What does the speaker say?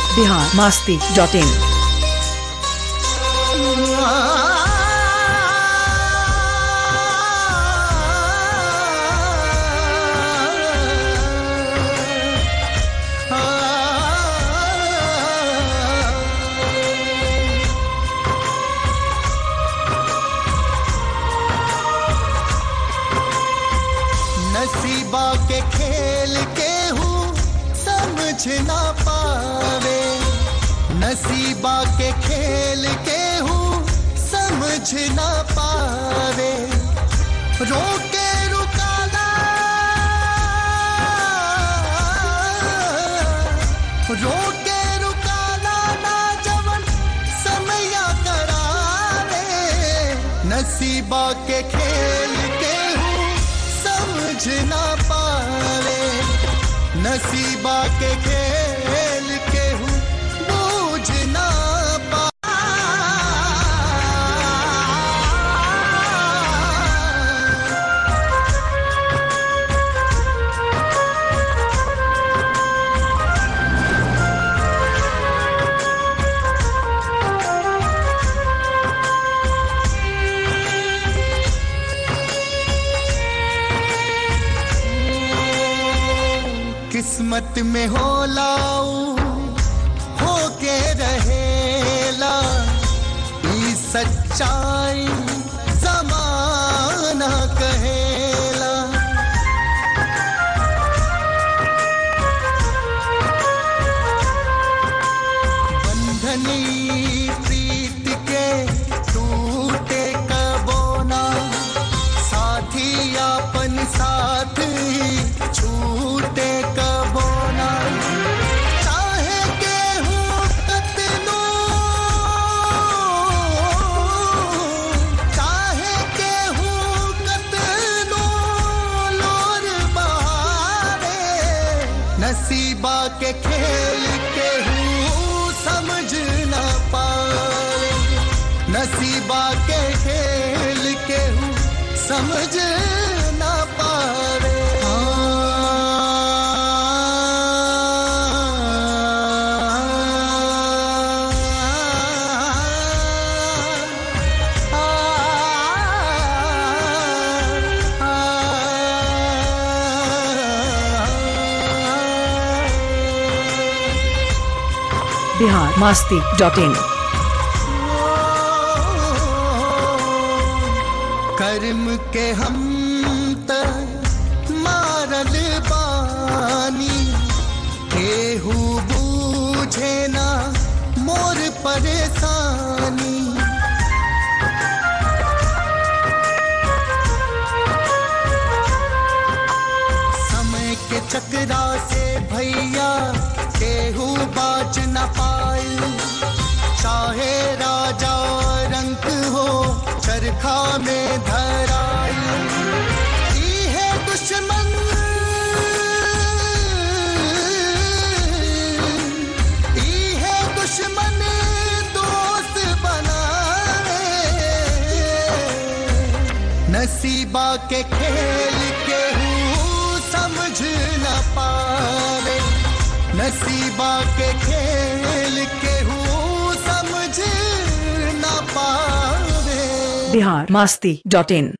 biharmasti.in। नसीबा के खेल के हूँ समझ ना पावे, नसीबा के खेल के हूँ समझ ना पावे, रोके रुकाना रोके रुकाना ना जवन समय करावे, नसीबा के खेल के समझ ना पावे, नसीबा के खेल के हूँ बूझ ना किस्मत में हो लाऊ हो के रहेला, ई सच्चाई ज़माना कहेला, बंधनी प्रीत के टूटे कबो ना, साथी अपन साथ ही छूटे कबो ना, चाहे के हूँ कतनो, चाहे के हूँ कतनो लोर बहारे, नसीबा के खेल के हूँ समझ ना पावे, नसीबा के खेल के हूँ समझ ना पावे। biharmasti.in। कर्म के हम त मारल बानी, केहू बूझे ना मोर परेशानी, समय के चक्रा से भैया केहू बाज न पाई, चाहे राजा रंक हो चरखा में धराई, है दुश्मन है दुश्मन दोस्त बनाए, नसीबा के खेल के हूँ समझ न पावे, नसीबा के खेल के हूँ समझ न पावे। biharmasti.in।